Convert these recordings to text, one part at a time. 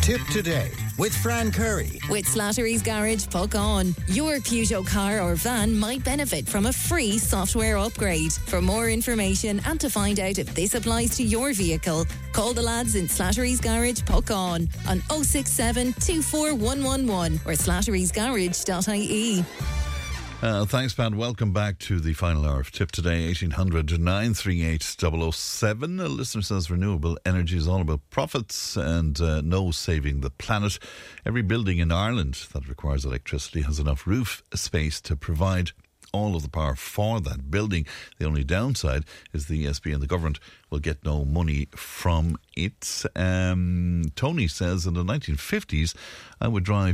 Tip Today with Fran Curry. With Slattery's Garage, Puckon. Your Peugeot car or van might benefit from a free software upgrade. For more information and to find out if this applies to your vehicle, call the lads in Slattery's Garage, Puckon on 067 24111 or slatterysgarage.ie. Thanks, Pat. Welcome back to the final hour of Tip Today, 1800 938 007. A listener says renewable energy is all about profits and no saving the planet. Every building in Ireland that requires electricity has enough roof space to provide all of the power for that building. The only downside is the ESB and the government will get no money from it. Tony says in the 1950s I would drive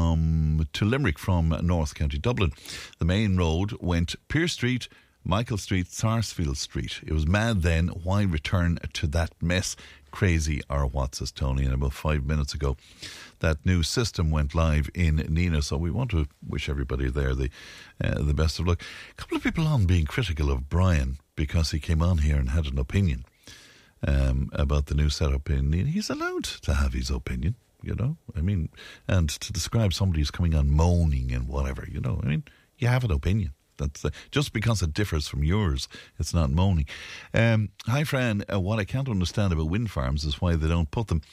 to Limerick from North County Dublin. The main road went Pearse Street, Michael Street, Sarsfield Street. It was mad then. Why return to that mess? Crazy or what, says Tony. And about 5 minutes ago that new system went live in Nina, so we want to wish everybody there the best of luck. A couple of people on being critical of Brian because he came on here and had an opinion about the new setup in Nina. He's allowed to have his opinion, you know. I mean, and to describe somebody who's coming on moaning and whatever, you know. I mean, you have an opinion. That's just because it differs from yours, it's not moaning. Hi, Fran. What I can't understand about wind farms is why they don't put them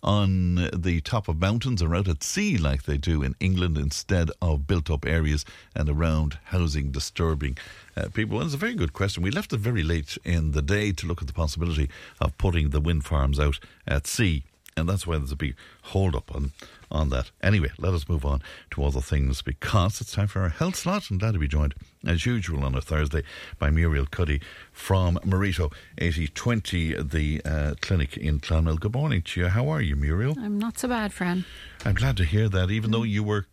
on the top of mountains or out at sea like they do in England instead of built-up areas and around housing disturbing people. Well, it's a very good question. We left it very late in the day to look at the possibility of putting the wind farms out at sea, and that's why there's a big hold-up on that. Anyway, let us move on to other things because it's time for our health slot. I'm glad to be joined, as usual, on a Thursday by Muriel Cuddy from Marito 8020, the clinic in Clonmel. Good morning to you. How are you, Muriel? I'm not so bad, Fran. I'm glad to hear that, even though you were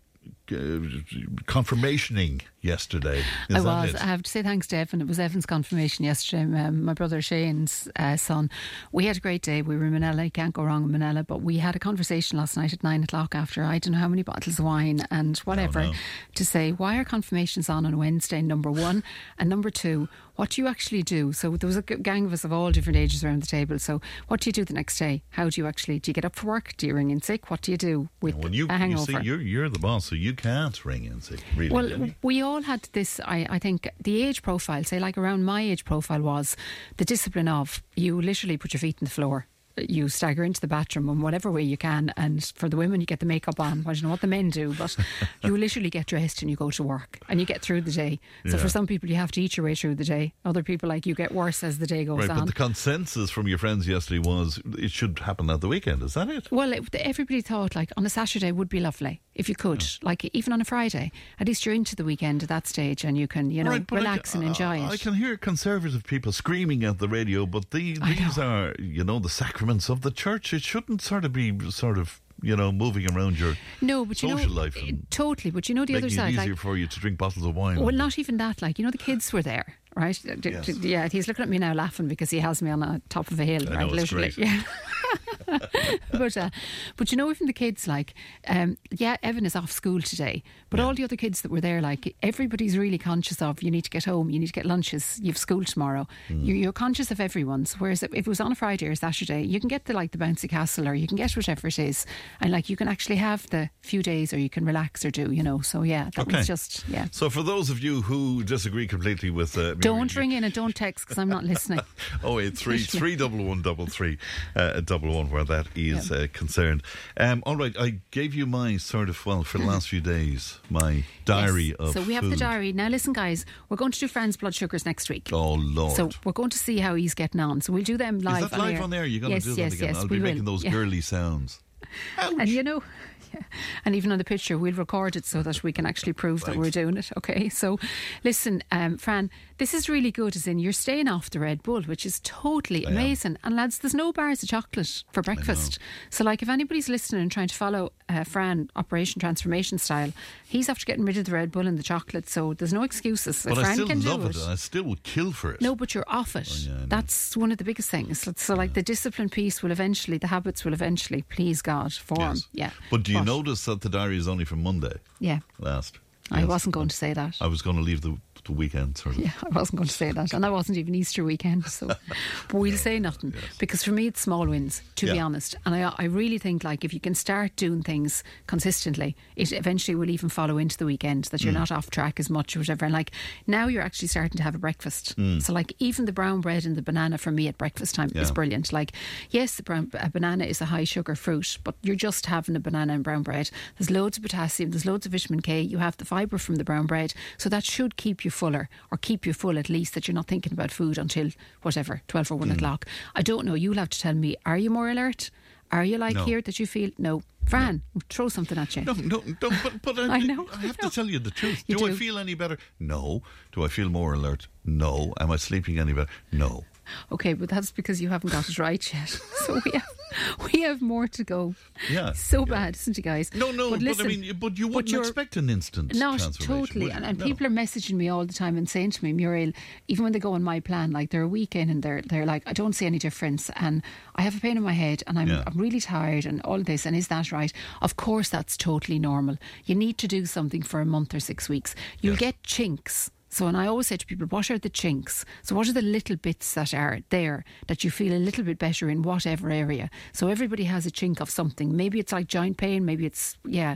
confirmationing yesterday. I was. I have to say thanks to Evan. It was Evan's confirmation yesterday. My brother Shane's son. We had a great day. We were in Manila. You can't go wrong in Manila. But we had a conversation last night at 9 o'clock after I don't know how many bottles of wine and whatever to say, why are confirmations on a Wednesday, number one? And number two, what do you actually do? So there was a gang of us of all different ages around the table. So what do you do the next day? How do you actually, do you get up for work? Do you ring in sick? What do you do with a hangover? You see, you're the boss, so you can't ring in sick, really. Well, we all had this, I think, the age profile, say like around my age profile was the discipline of you literally put your feet on the floor. You stagger into the bathroom in whatever way you can, and for the women you get the makeup on. I don't know what the men do, but you literally get dressed and you go to work and you get through the day. So for some people you have to eat your way through the day. Other people, like, you get worse as the day goes on. But the consensus from your friends yesterday was it should happen at the weekend. Is that it? Well, everybody thought like on a Saturday would be lovely if you could, like even on a Friday. At least you're into the weekend at that stage and you can, relax and enjoy it. I can hear conservative people screaming at the radio, but these are, the sacraments of the church. It shouldn't be moving around your social life. Totally, but the other side, making it easier for you to drink bottles of wine. Well, not even that. The kids were there, right? Yes. Yeah, he's looking at me now laughing because he has me on the top of a hill. I know, right? it's great. Yeah. but even the kids, Evan is off school today, but all the other kids that were there, everybody's really conscious of, you need to get home, you need to get lunches, you've school tomorrow. You're conscious of everyone's. Whereas if it was on a Friday or Saturday, you can get the bouncy castle, or you can get whatever it is, and you can actually have the few days, or you can relax or do, So that was just, So for those of you who disagree completely with don't ring in and don't text because I'm not listening. 083 311 333 where that is concerned. All right, I gave you my for the last few days, my diary of So we have the diary. Now listen, guys, we're going to do Fran's blood sugars next week. Oh, Lord. So we're going to see how he's getting on. So we'll do them live. Is that live on there? You're going to do that again? Yes, I'll be making those girly sounds. Ouch. And and even on the picture we'll record it so that we can actually prove that we're doing it. Okay, so listen, Fran, this is really good, as in you're staying off the Red Bull, which is totally amazing. And lads, there's no bars of chocolate for breakfast. So if anybody's listening and trying to follow Fran Operation Transformation style, he's after getting rid of the Red Bull and the chocolate, so there's no excuses. But Fran I still can love do it. I still would kill for it. No, but you're off it. That's one of the biggest things. So the discipline piece will eventually, the habits will eventually, please God, form. Yes. But do you notice that the diary is only from Monday? Yeah. Last. I wasn't going to say that. I was going to leave the weekend, sort of. Yeah, I wasn't going to say that. And I wasn't even Easter weekend. So, but we'll say nothing. Yes. Because for me, it's small wins, to be honest. And I really think, like, if you can start doing things consistently, it eventually will even follow into the weekend, that you're not off track as much or whatever. And, like, now you're actually starting to have a breakfast. So, like, even the brown bread and the banana for me at breakfast time is brilliant. Like, yes, a banana is a high sugar fruit, but you're just having a banana and brown bread. There's loads of potassium, there's loads of vitamin K, you have the fibre from the brown bread, so that should keep you fuller, or keep you full at least, that you're not thinking about food until whatever 12 or 1 o'clock. I don't know, you'll have to tell me, are you more alert? Are you like here that you feel no? Fran, throw something at you. No, but I know. I have to tell you the truth. You do I do. feel any better? No. Do I feel more alert? No. Am I sleeping any better? No. Okay, but that's because you haven't got it right yet. So we have more to go. Yeah. So bad, isn't it, guys? No, but listen, I mean, but you wouldn't expect an instant No, transformation. totally. would you? And No. people are messaging me all the time and saying to me, Muriel, even when they go on my plan, like they're a week in and they're like, I don't see any difference, and I have a pain in my head, and I'm really tired, and all this, and is that right? Of course, that's totally normal. You need to do something for a month or 6 weeks. You'll get chinks. So, and I always say to people, what are the chinks? So what are the little bits that are there that you feel a little bit better in whatever area? So everybody has a chink of something. Maybe it's like joint pain, maybe it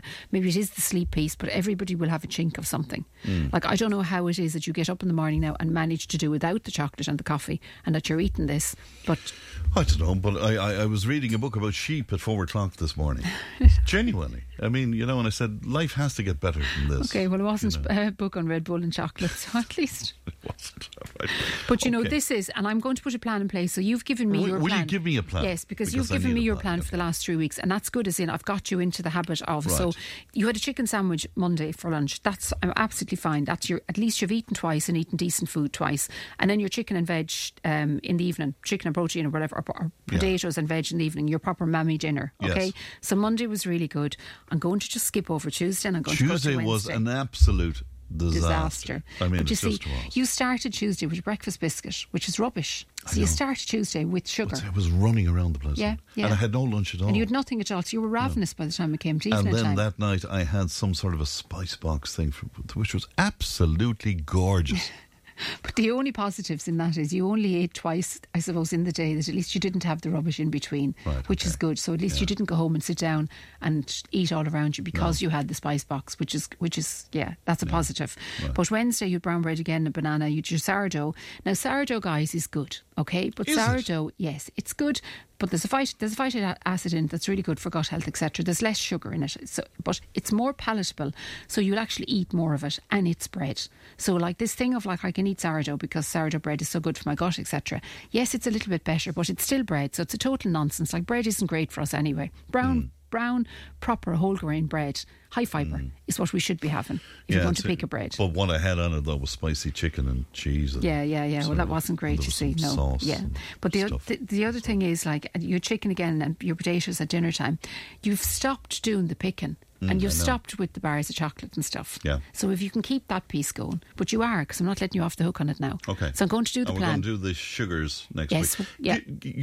is the sleep piece, but everybody will have a chink of something. Like, I don't know how it is that you get up in the morning now and manage to do without the chocolate and the coffee, and that you're eating this, but... I don't know, but I was reading a book about sheep at 4 o'clock this morning. Genuinely. I mean, you know, and I said, life has to get better than this. Okay, well, it wasn't a book on Red Bull and chocolate, so at least... It wasn't. Right. But you know, this is, and I'm going to put a plan in place. So you've given me your plan. Will you give me a plan? Yes, because you've given me your plan for the last 3 weeks, and that's good, as in I've got you into the habit of. Right. So you had a chicken sandwich Monday for lunch. That's absolutely fine. That's at least you've eaten twice and eaten decent food twice, and then your chicken and veg in the evening, chicken and protein or whatever, or potatoes and veg in the evening. Your proper mammy dinner. Okay. Yes. So Monday was really good. I'm going to just skip over Tuesday, and I'm going to go to Tuesday Wednesday. was an absolute disaster. I mean, But you it see, just was. you started Tuesday with a breakfast biscuit, which is rubbish. So you started Tuesday with sugar. I was running around the place. Yeah. And I had no lunch at all. And you had nothing at all. So you were ravenous by the time it came to evening And then time. that night I had some sort of a spice box thing, which was absolutely gorgeous. But the only positives in that is you only ate twice, I suppose, in the day, that at least you didn't have the rubbish in between, which is good. So at least you didn't go home and sit down and eat all around you because you had the spice box, which is that's a positive. Right. But Wednesday you had brown bread again, a banana, you had your sourdough. Now sourdough, guys, is good, okay? But sourdough, yes, it's good. But there's a phytic acid in it that's really good for gut health, etc. There's less sugar in it, but it's more palatable, so you'll actually eat more of it, and it's bread. So like this thing of like, I can eat sourdough because sourdough bread is so good for my gut, etc. Yes, it's a little bit better, but it's still bread, so it's a total nonsense. Like, bread isn't great for us anyway. Brown, proper whole grain bread, high fibre, is what we should be having if you want to pick a bread. But what I had on it though was spicy chicken and cheese. And Well, that wasn't great, you see. No, sauce. But the other thing is, like, your chicken again and your potatoes at dinner time, you've stopped doing the picking. And you've stopped with the bars of chocolate and stuff. Yeah. So if you can keep that piece going, but you are, because I'm not letting you off the hook on it now. Okay. So I'm going to do the plan. We're going to do the sugars next week. Yeah.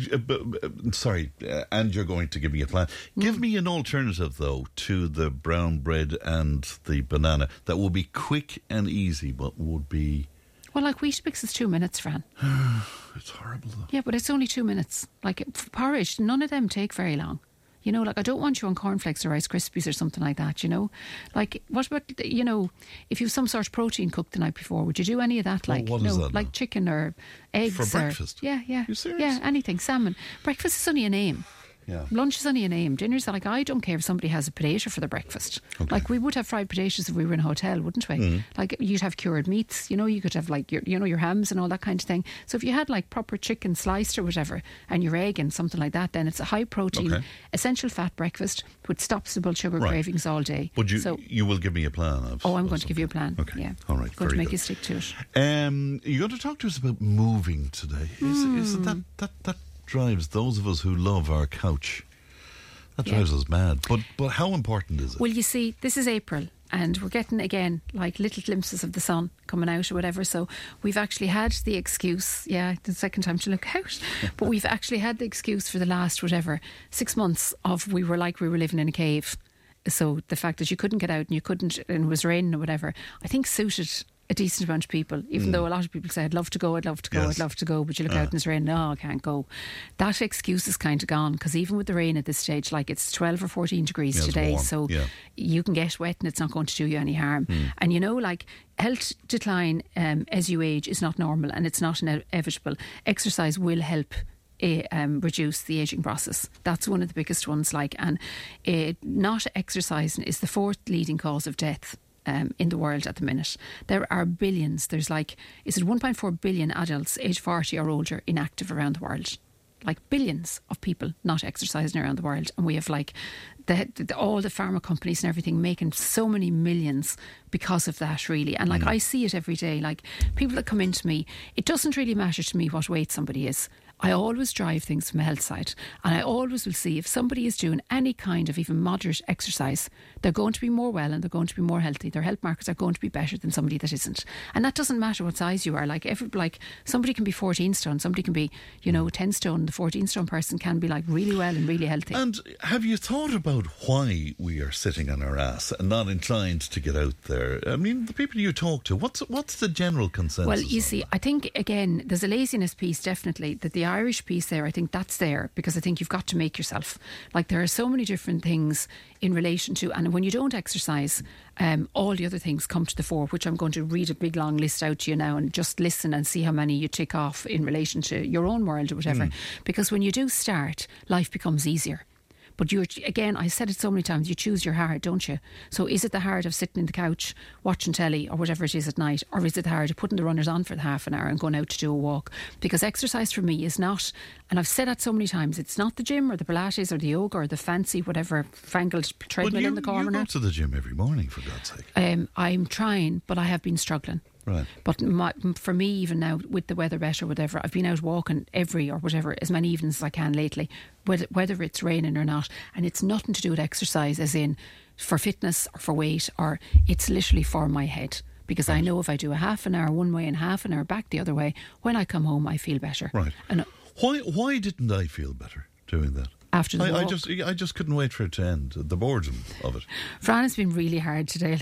Sorry, and you're going to give me a plan. Give me an alternative though to the brown bread and the banana that would be quick and easy, but would be. Well, like Weetabix is 2 minutes, Fran. It's horrible though. Yeah, but it's only 2 minutes. Like porridge, none of them take very long. You know, like, I don't want you on cornflakes or Rice Krispies or something like that, you know. Like, what about, you know, if you have some sort of protein cooked the night before, would you do any of that? Like, what is that like now? chicken or eggs. For breakfast? Yeah. You serious? Yeah, anything. Salmon. Breakfast is only a name. Yeah. Lunch is only a name. Dinner's like, I don't care if somebody has a potato for their breakfast. Okay. Like, we would have fried potatoes if we were in a hotel, wouldn't we? Like, you'd have cured meats, you know, you could have like your hams and all that kind of thing. So if you had like proper chicken sliced or whatever, and your egg and something like that, then it's a high protein, essential fat breakfast which stops the blood sugar cravings all day. But you will give me a plan of. I'm going to give you a plan. Okay. Yeah. All right. Going to very make good. you stick to it. You're going to talk to us about moving today. Is it that drives those of us who love our couch? That drives us mad. But how important is it? Well, you see, this is April, and we're getting, again, like little glimpses of the sun coming out or whatever. So we've actually had the excuse, the second time to look out, but we've actually had the excuse for the last, 6 months of we were living in a cave. So the fact that you couldn't get out and it was raining or whatever, I think suited a decent amount of people, even though a lot of people say, I'd love to go, I'd love to go, I'd love to go, but you look out and it's rain, no, I can't go. That excuse is kind of gone, because even with the rain at this stage, like it's 12 or 14 degrees today, warm. so you can get wet and it's not going to do you any harm. And you know, like health decline as you age is not normal and it's not inevitable. Exercise will help reduce the ageing process. That's one of the biggest ones. And not exercising is the 4th leading cause of death in the world at the minute. There are billions. There's 1.4 billion adults age 40 or older inactive around the world. Like billions of people not exercising around the world, and we have all the pharma companies and everything making so many millions because of that, really. And I see it every day. Like people that come into me, it doesn't really matter to me what weight somebody is. I always drive things from a health side, and I always will see if somebody is doing any kind of even moderate exercise, they're going to be more well and they're going to be more healthy. Their health markers are going to be better than somebody that isn't. And that doesn't matter what size you are. Somebody can be 14 stone, somebody can be 10 stone. The 14 stone person can be really well and really healthy. And have you thought about why we are sitting on our ass and not inclined to get out there? I mean, the people you talk to, what's the general consensus? Well, you see, I think again there's a laziness piece, definitely, that the Irish piece there, I think that's there because I think you've got to make yourself. There are so many different things in relation to, and when you don't exercise, all the other things come to the fore, which I'm going to read a big long list out to you now and just listen and see how many you tick off in relation to your own world or whatever. Because when you do start, life becomes easier. But again, I said it so many times, you choose your heart, don't you? So is it the heart of sitting in the couch watching telly or whatever it is at night, or is it the heart of putting the runners on for the half an hour and going out to do a walk? Because exercise for me is not, and I've said that so many times, it's not the gym or the Pilates or the yoga or the fancy whatever fangled treadmill in the corner. You go to the gym every morning, for God's sake. I'm trying, but I have been struggling. Right. But for me, even now, with the weather better, whatever, I've been out walking as many evenings as I can lately, whether it's raining or not. And it's nothing to do with exercise, as in for fitness or for weight, or it's literally for my head. Because I know if I do a half an hour one way and half an hour back the other way, when I come home, I feel better. Right. And why didn't I feel better doing that? After the walk. I just couldn't wait for it to end. The boredom of it. Fran has been really hard today.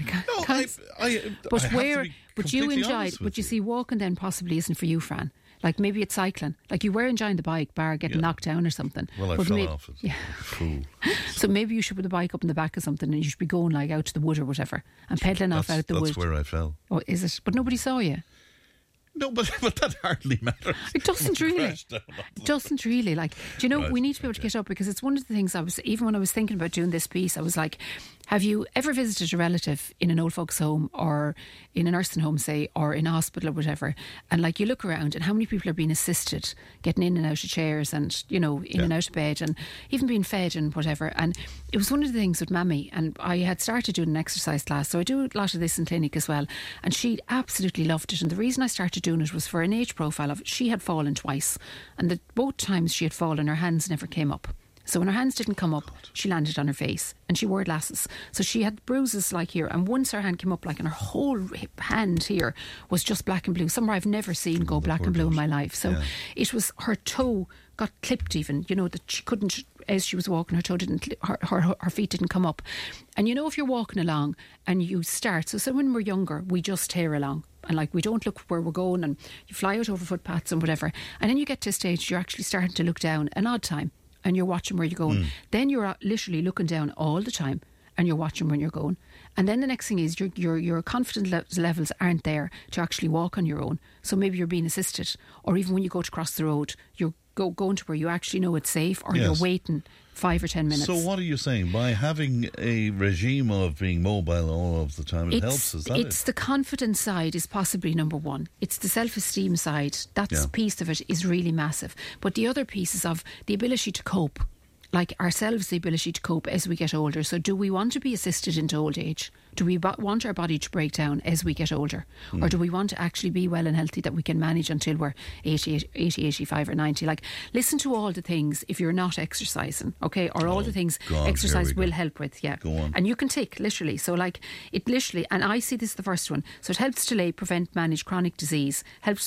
But you enjoyed. But you see, walking then possibly isn't for you, Fran. Maybe it's cycling. You were enjoying the bike, bar getting knocked down or something. Well, I fell off it. Yeah. Fool. So maybe you should put the bike up in the back of something, and you should be going out to the wood or whatever and pedalling off out the wood. That's where I fell. Oh, is it? But nobody saw you. No, but that hardly matters. It doesn't really. It doesn't really. Do you know, right, we need to be able to get up, because it's one of the things even when I was thinking about doing this piece, I was like, have you ever visited a relative in an old folks' home or in a nursing home, say, or in a hospital or whatever, and you look around and how many people are being assisted getting in and out of chairs and, in and out of bed and even being fed and whatever. And it was one of the things with Mammy, and I had started doing an exercise class, so I do a lot of this in clinic as well, and she absolutely loved it. And the reason I started doing it was for an age profile of, she had fallen twice, and both times she had fallen, her hands never came up. So when her hands didn't come up, she landed on her face, and she wore glasses. So she had bruises here, and once her hand came up, and her whole hand here was just black and blue. Somewhere I've never seen go black and blue in my life. So it was, her toe got clipped even, that she couldn't, as she was walking, her toe didn't, her feet didn't come up. And if you're walking along and you start, so when we're younger, we just tear along. And we don't look where we're going, and you fly out over footpaths and whatever. And then you get to a stage, you're actually starting to look down an odd time, and you're watching where you're going. Then you're literally looking down all the time, and you're watching where you're going. And then the next thing is your confidence levels aren't there to actually walk on your own. So maybe you're being assisted, or even when you go to cross the road, you're going to where you actually know it's safe, or you're waiting 5 or 10 minutes. So what are you saying? By having a regime of being mobile all of the time, it helps? Is that it's the confidence side is possibly number one. It's the self-esteem side. That piece of it is really massive. But the other piece is of the ability to cope. Ourselves, the ability to cope as we get older. So do we want to be assisted into old age? Do we want our body to break down as we get older? Or do we want to actually be well and healthy that we can manage until we're 80, 85 or 90? Listen to all the things if you're not exercising, okay? Or all the things exercise will help with, Go on. And you can tick, literally. So it literally, and I see this the first one. So it helps delay, prevent, manage chronic disease, helps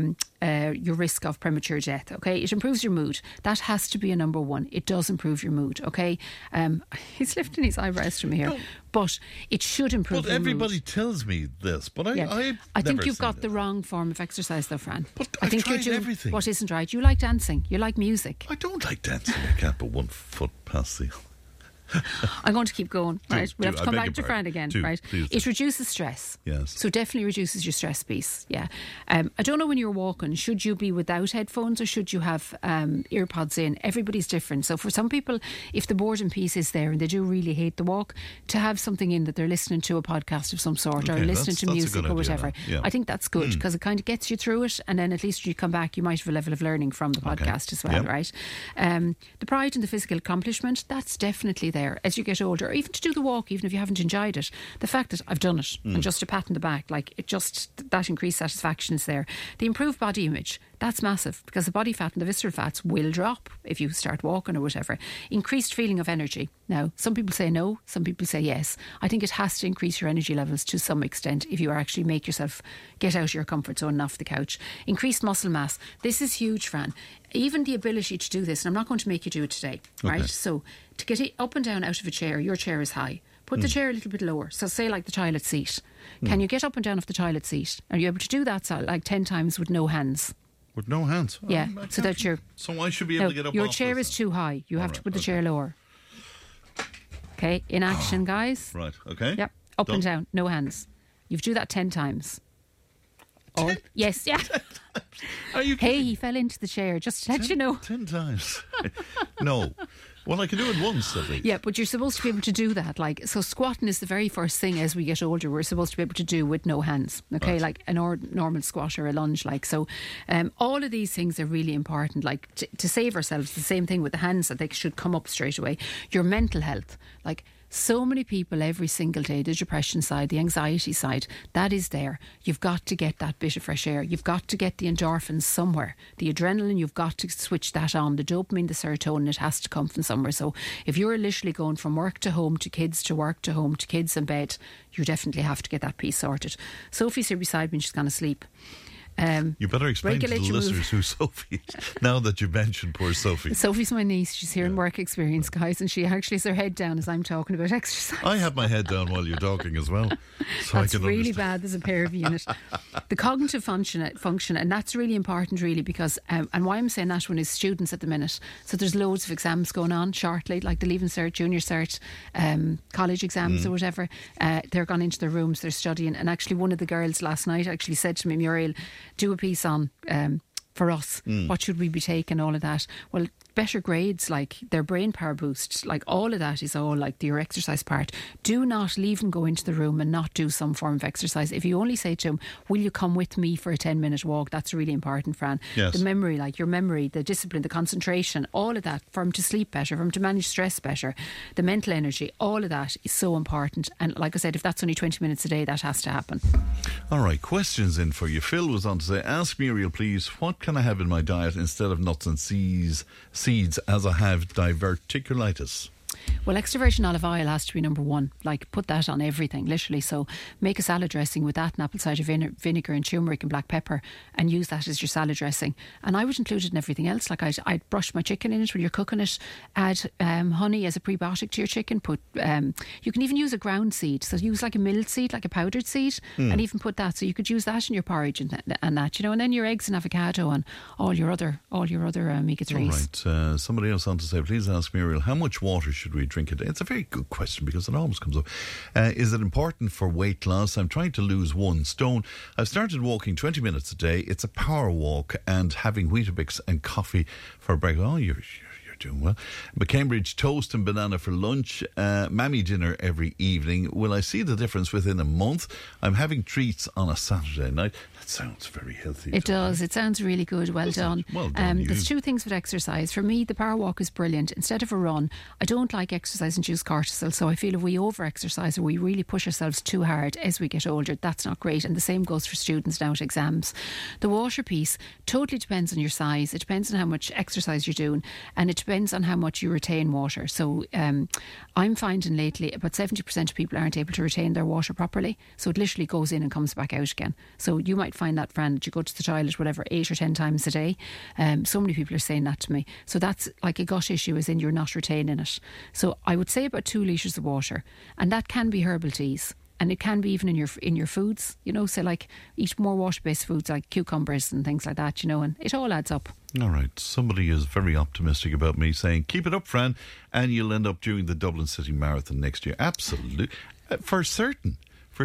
your risk of premature death, okay? It improves your mood. That has to be a number one. It does improve your mood, okay? He's lifting his eyebrows to me here. No. But it should improve But your everybody mood. tells me this, but I think you've got the wrong form of exercise though, Fran. But I I've think you're tried doing everything. what isn't right. You like dancing. You like music. I don't like dancing. I can't put one foot past the... I'm going to keep going, right? We'll have to I come beg back your to pardon. Fran again, Do, right? please do. It reduces stress. Yes. So definitely reduces your stress piece, yeah. I don't know when you're walking, should you be without headphones or should you have earpods in? Everybody's different. So for some people, if the boredom piece is there and they do really hate the walk, to have something in that they're listening to a podcast of some sort or Okay, listening to that's a music good or idea, whatever. that. Yeah. I think that's good because it kind of gets you through it, and then at least you come back, you might have a level of learning from the podcast as well, Yep. right? The pride and the physical accomplishment, that's definitely there as you get older, or even to do the walk, even if you haven't enjoyed it. The fact that I've done it and just a pat on the back, like it just, that increased satisfaction is there. The improved body image, that's massive because the body fat and the visceral fats will drop if you start walking or whatever. Increased feeling of energy. Now, some people say no, some people say yes. I think it has to increase your energy levels to some extent if you are actually make yourself get out of your comfort zone and off the couch. Increased muscle mass. This is huge, Fran. Even the ability to do this, and I'm not going to make you do it today, right? Okay. So to get it up and down out of a chair, your chair is high. Put the chair a little bit lower. So say like the toilet seat. Can you get up and down off the toilet seat? Are you able to do that like 10 times with no hands? With no hands? Yeah, I so can't- that you're... So I should be able No, to get up your off chair this is too high. You have to Alright, put the okay. chair lower. Okay, in action, guys. Right, okay. Yep, up and Done. down, no hands. You do that 10 times. Or, yes, yeah. Are you Hey, kidding? he fell into the chair, just to let you know. 10 times. No. Well, I can do it once at least. Yeah, but you're supposed to be able to do that. Like, so squatting is the very first thing as we get older we're supposed to be able to do with no hands. Okay, Right. like a normal squat or a lunge. Like, so all of these things are really important. Like to save ourselves, the same thing with the hands, that they should come up straight away. Your mental health, like. So many people every single day, the depression side, the anxiety side, that is there. You've got to get that bit of fresh air. You've got to get the endorphins somewhere. The adrenaline, you've got to switch that on. The dopamine, the serotonin, it has to come from somewhere. So if you're literally going from work to home to kids to work to home to kids in bed, you definitely have to get that piece sorted. Sophie's here beside me and she's going to sleep. You better explain to the Regulate your listeners who Sophie is, now that you mentioned poor Sophie. Sophie's my niece. She's here in work experience, guys, and she actually has her head down as I'm talking about exercise. I have my head down while you're talking as well. So That's I can really understand. bad. There's a pair of you in it. The cognitive function, and that's really important, really, because and why I'm saying that one is students at the minute. So there's loads of exams going on shortly, like the Leaving Cert, Junior Cert, college exams or whatever. They're gone into their rooms, they're studying, and actually one of the girls last night actually said to me, Muriel, do a piece on for us. What should we be taking? All of that. Well, better grades, like their brain power boost, like all of that is all like your exercise part. Do not leave them go into the room and not do some form of exercise. If you only say to them, will you come with me for a 10-minute walk? That's really important, Fran. Yes. The memory, like your memory, the discipline, the concentration, all of that, for them to sleep better, for them to manage stress better, the mental energy, all of that is so important. And like I said, if that's only 20 minutes a day, that has to happen. All right, questions in for you. Phil was on to say, ask Muriel, please, what can I have in my diet instead of nuts and seeds as I have diverticulitis? Well, extra virgin olive oil has to be number one. Like, put that on everything, literally. So make a salad dressing with that and apple cider vinegar and turmeric and black pepper, and use that as your salad dressing. And I would include it in everything else. Like, I'd brush my chicken in it when you're cooking it. Add honey as a prebiotic to your chicken. Put you can even use a ground seed. So use like a milled seed, like a powdered seed, and even put that. So you could use that in your porridge and that, you know. And then your eggs and avocado and all your other omega-3s. All right, somebody else on to say, please ask Muriel, how much water should we drink a day? It's a very good question because it always comes up. Is it important for weight loss? I'm trying to lose 1 stone. I've started walking 20 minutes a day. It's a power walk and having Weetabix and coffee for breakfast. Oh, you're doing well. But Cambridge toast and banana for lunch, mammy dinner every evening. Will I see the difference within a month? I'm having treats on a Saturday night. That sounds very healthy. It does. It sounds really good. Well done. Well done, you. There's 2 things with exercise. For me, the power walk is brilliant. Instead of a run, I don't like exercise-induced cortisol. So I feel if we over-exercise or we really push ourselves too hard as we get older, that's not great. And the same goes for students now at exams. The water piece totally depends on your size. It depends on how much exercise you're doing, and it depends on how much you retain water. So I'm finding lately about 70% of people aren't able to retain their water properly. So it literally goes in and comes back out again. So you might find that, Fran, that you go to the toilet, whatever, 8 or 10 times a day. So many people are saying that to me. So that's like a gut issue, as in you're not retaining it. So I would say about 2 litres of water, and that can be herbal teas. And it can be even in your foods, you know, so like eat more water-based foods like cucumbers and things like that, you know, and it all adds up. All right. Somebody is very optimistic about me, saying, keep it up, Fran, and you'll end up doing the Dublin City Marathon next year. Absolutely. For certain.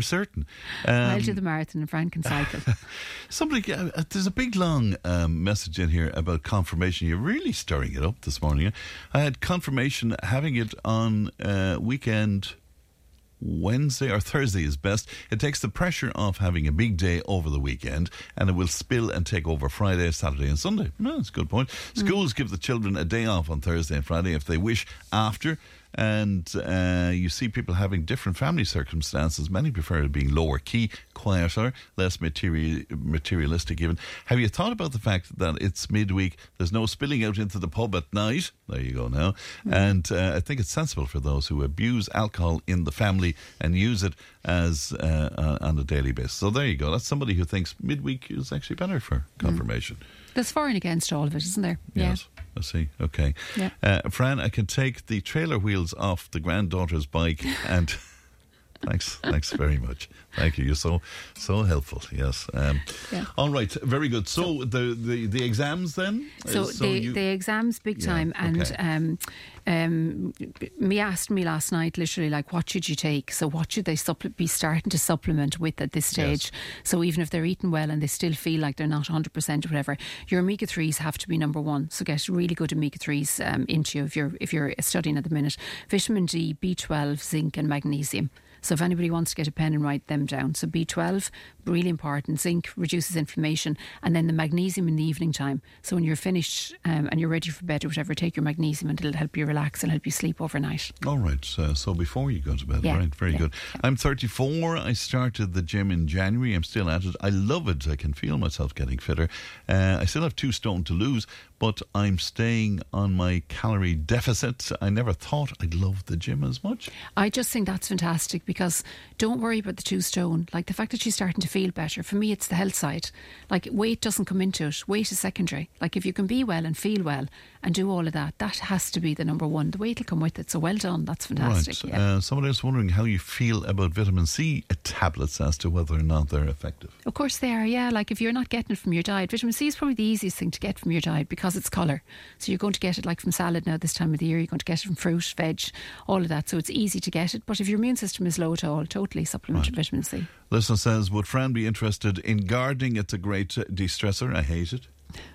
I'll do the marathon and Fran can cycle. Somebody, there's a big long message in here about confirmation. You're really stirring it up this morning. I had confirmation having it on weekend Wednesday or Thursday is best. It takes the pressure off having a big day over the weekend, and it will spill and take over Friday, Saturday and Sunday. No, that's a good point. Schools give the children a day off on Thursday and Friday if they wish after. And you see people having different family circumstances. Many prefer it being lower key, quieter, less materialistic even. Have you thought about the fact that it's midweek, there's no spilling out into the pub at night? There you go now. And I think it's sensible for those who abuse alcohol in the family and use it as on a daily basis. So there you go. That's somebody who thinks midweek is actually better for confirmation. There's for and against all of it, isn't there? Yes. Yeah. I see. Okay. Yeah. Fran, I can take the trailer wheels off the granddaughter's bike and... Thanks very much. Thank you. You're so helpful. Yes. All right. Very good. So the exams then. The exams big time. And me asked me last night, literally, like, what should you take? So what should they be starting to supplement with at this stage? Yes. So even if they're eating well and they still feel like they're not 100% or whatever, your omega-3s have to be number one. So get really good omega-3s into you if you're studying at the minute. Vitamin D, B12, zinc, and magnesium. So if anybody wants to get a pen and write them down. So B12, really important. Zinc reduces inflammation. And then the magnesium in the evening time. So when you're finished and you're ready for bed or whatever, take your magnesium and it'll help you relax and help you sleep overnight. All right. So before you go to bed, right? Very good. I'm 34. I started the gym in January. I'm still at it. I love it. I can feel myself getting fitter. I still have 2 stone to lose, but I'm staying on my calorie deficit. I never thought I'd love the gym as much. I just think that's fantastic, because don't worry about the 2 stone. Like, the fact that she's starting to feel better, for me it's the health side. Like, weight doesn't come into it. Weight is secondary. Like, if you can be well and feel well and do all of that, that has to be the number one. The weight will come with it. So well done. That's fantastic. Right. Yeah. Somebody else wondering how you feel about vitamin C tablets as to whether or not they're effective. Of course they are, yeah. Like, if you're not getting it from your diet, vitamin C is probably the easiest thing to get from your diet because it's colour. So you're going to get it like from salad now this time of the year. You're going to get it from fruit, veg, all of that. So it's easy to get it. But if your immune system is low at all, totally supplement with vitamin C. Listener says, would Fran be interested in gardening? It's a great de-stressor. I hate it.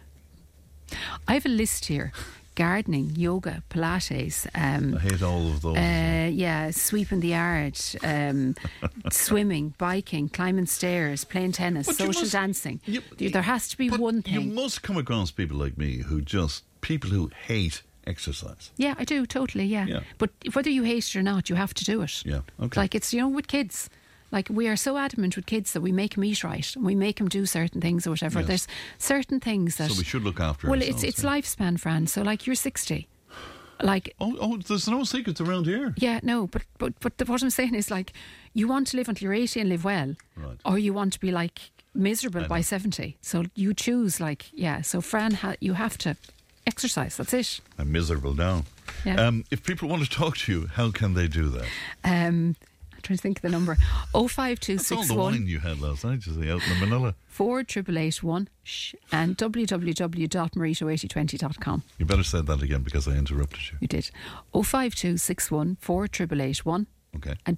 I have a list here. Gardening, yoga, Pilates. I hate all of those. Sweeping the yard, swimming, biking, climbing stairs, playing tennis, social dancing. There has to be one thing. You must come across people like me people who hate exercise. Yeah, I do, totally, yeah. But whether you hate it or not, you have to do it. Yeah, okay. Like, it's, with kids. Like, we are so adamant with kids that we make them eat right and we make them do certain things or whatever. Yes. There's certain things that... So we should look after ourselves. Well, it's lifespan, Fran. So, like, you're 60. Like... Oh, there's no secrets around here. Yeah, no, but what I'm saying is, like, you want to live until you're 80 and live well. Right. Or you want to be, like, miserable by 70. So you choose, like, So, Fran, you have to exercise. That's it. I'm miserable now. Yeah. If people want to talk to you, how can they do that? Trying to think of the number. 05261. That's all the wine you had last night, just out in Manila. 48881 and www.marito8020.com. You better say that again because I interrupted you. You did. 05261 48881. Okay. And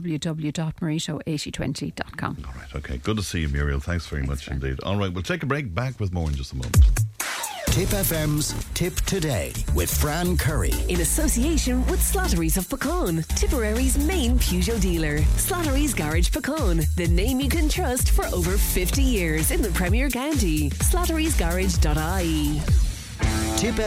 www.marito8020.com. All right, okay. Good to see you, Muriel. Thanks very much indeed. All right, we'll take a break. Back with more in just a moment. Tip FM's Tip Today with Fran Curry. In association with Slattery's of Pecan, Tipperary's main Peugeot dealer. Slattery's Garage Pecan, the name you can trust for over 50 years in the Premier County. Slattery'sGarage.ie. Tip